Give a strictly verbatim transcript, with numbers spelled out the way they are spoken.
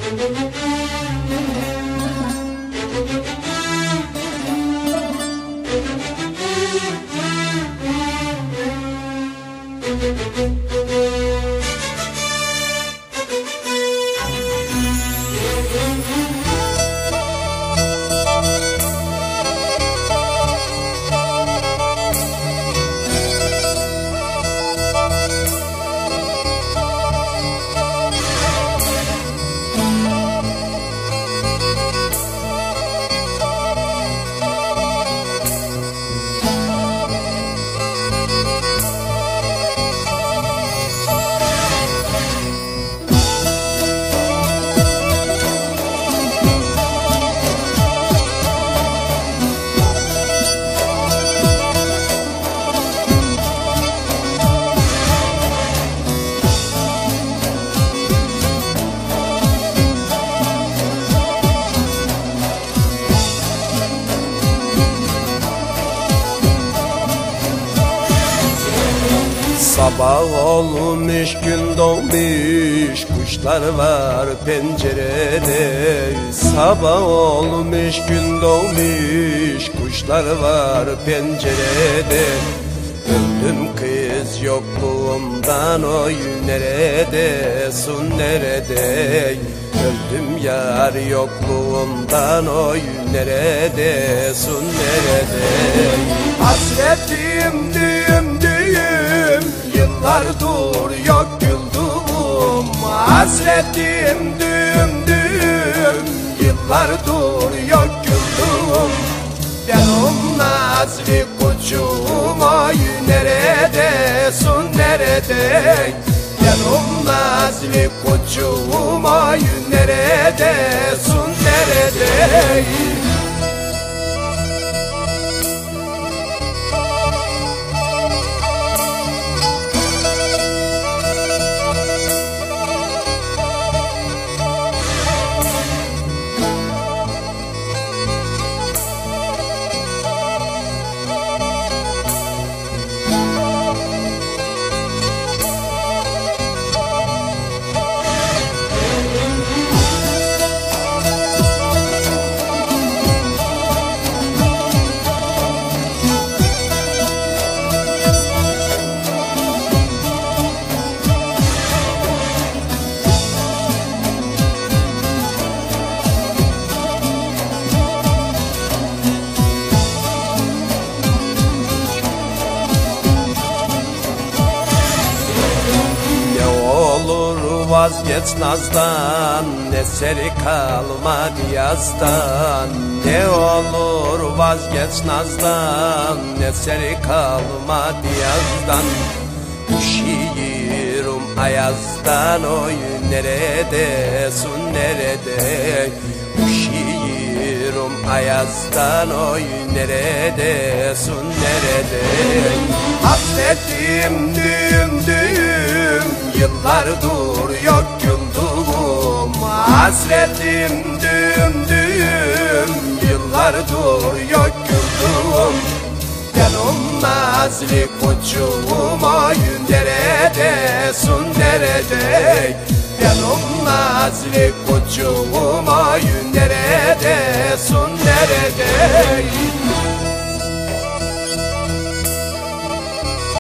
Sabah olmuş, gün doğmuş, kuşlar var pencerede. Sabah olmuş, gün doğmuş, kuşlar var pencerede. Öldüm kız yokluğumdan, oy neredesin nerede? Öldüm yar yokluğumdan, oy neredesin nerede? Hasretim düğüm düğüm, yıllardır yok güldüm. Hasretim düğüm düğüm, yıllardır yok güldüm. Benim nazlı koçum, ay neredesin nerede? Benim nazlı koçum, ay neredesin nerede? Vazgeç nazdan, eseri kalmadı yazdan. Ne olur vazgeç nazdan, eseri kalmadı yazdan. Üşüyorum ayazdan, oy neredesin nerede? Üşüyorum ayazdan, oy neredesin nerede? Hasretim düğüm düğüm, yıllardır yok güldüm. Hasretim düğüm düğüm, yıllardır yok güldüm. Benim nazlı koçum, ay neredesin nerede? Benim nazlı koçum, ay neredesin nerede?